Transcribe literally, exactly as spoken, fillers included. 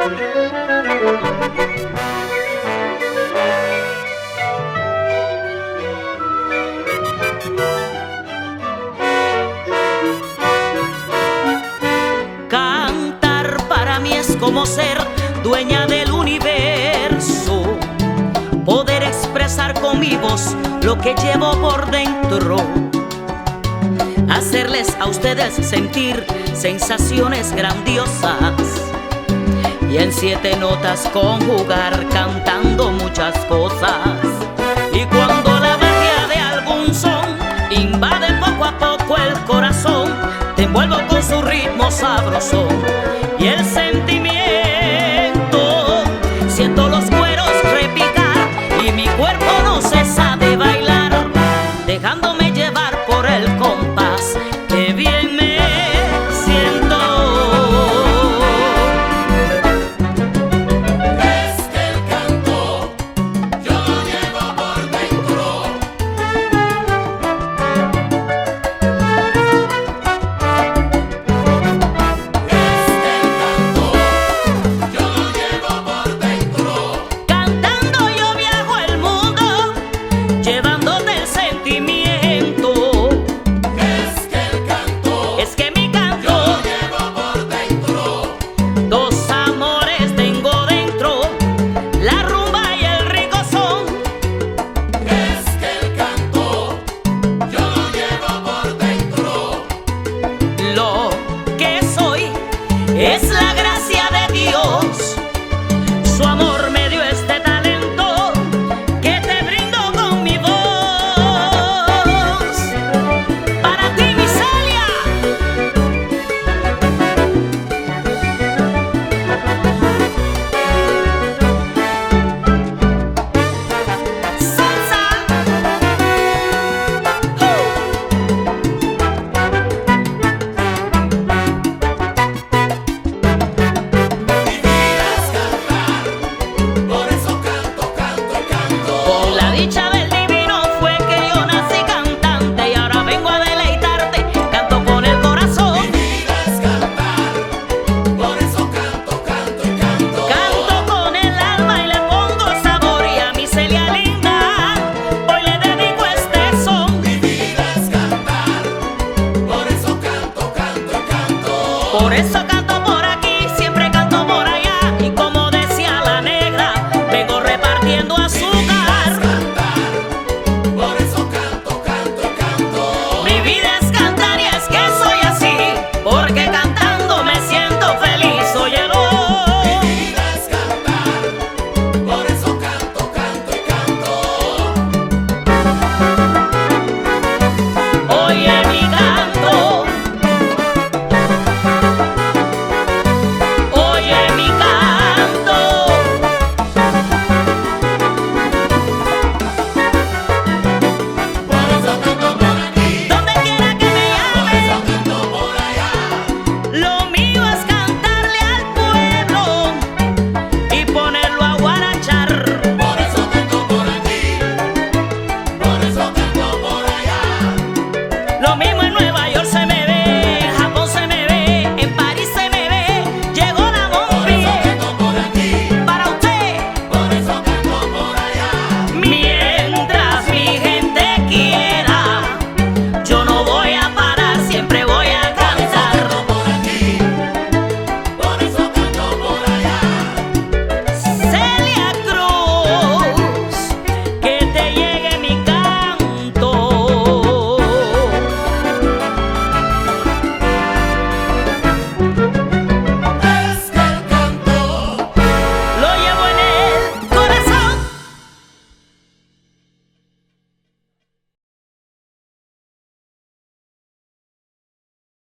Cantar para mí es como ser dueña del universo, poder expresar con mi voz lo que llevo por dentro, hacerles a ustedes sentir sensaciones grandiosas y en siete notas conjugar cantando muchas cosas. Y cuando la magia de algún son invade poco a poco el corazón, te envuelvo con su ritmo sabroso y el sentimiento. Siento los cueros repicar y mi cuerpo no cesa de bailar, dejándome llevar por el compás. ¡Qué bien me siento! Es que el canto yo lo llevo por dentro. Es que el canto yo lo llevo por dentro. Cantando yo viajo el mundo, llevándote el sentimiento. Es que el canto Es que mi yo canto, lo llevo por dentro. dos amores tengo dentro, la rumba y el rico son. Es que el canto yo lo llevo por dentro. Lo que soy es la gracia de Dios, su amor me dio este talento que te brindo con mi voz. Para ti, mi Celia. Salsa. Uh. Mi vida es cantar, por eso canto, canto y canto. Con la dicha del divino fue que yo nací cantante y ahora vengo a deleitarte, canto con el corazón. Mi vida es cantar, por eso canto, canto y canto. Canto con el alma y le pongo sabor y a mi Celia linda hoy le dedico este son. Mi vida es cantar, por eso canto, canto y canto. Por eso